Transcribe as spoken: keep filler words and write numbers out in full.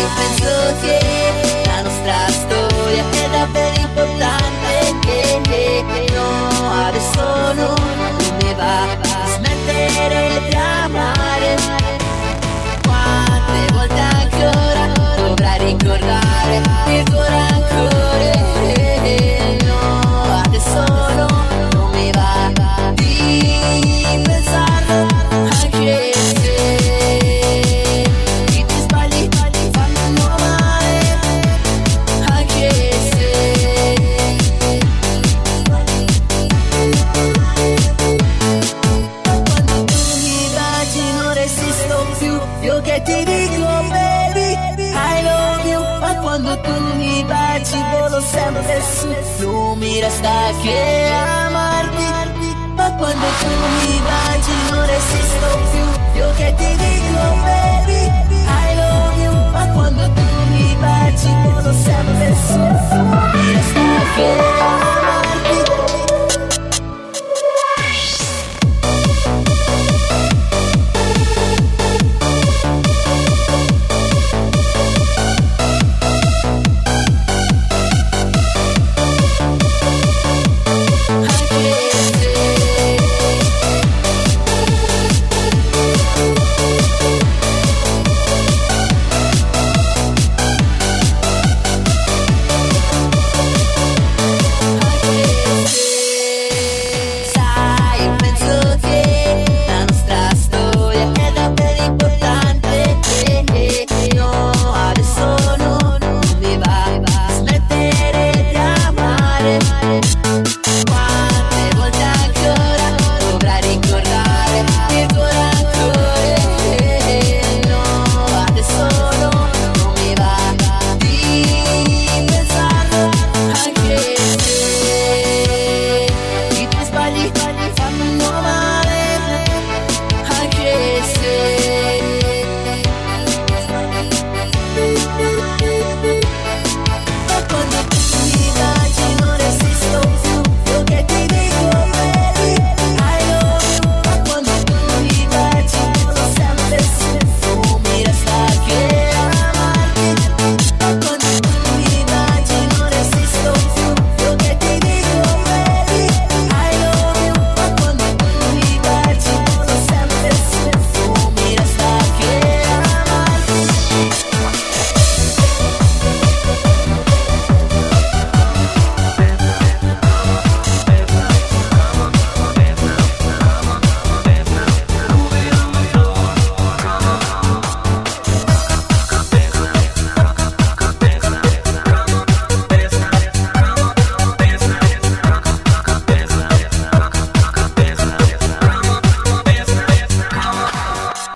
io penso che la nostra storia è davvero importante, che, che, che no, adesso no, non mi va a smettere di amare. Quante volte ancora dovrai ricordare il cuore ancora, eh, no, adesso no, non mi va di pensarlo, anche se chi ti sbagli fanno male, anche se quando tu mi baci non resisto più, io che ti dico baby I love you, ma quando tu mi baci volo sempre su, non mi resta che amarti, ma quando tu mi baci non resisto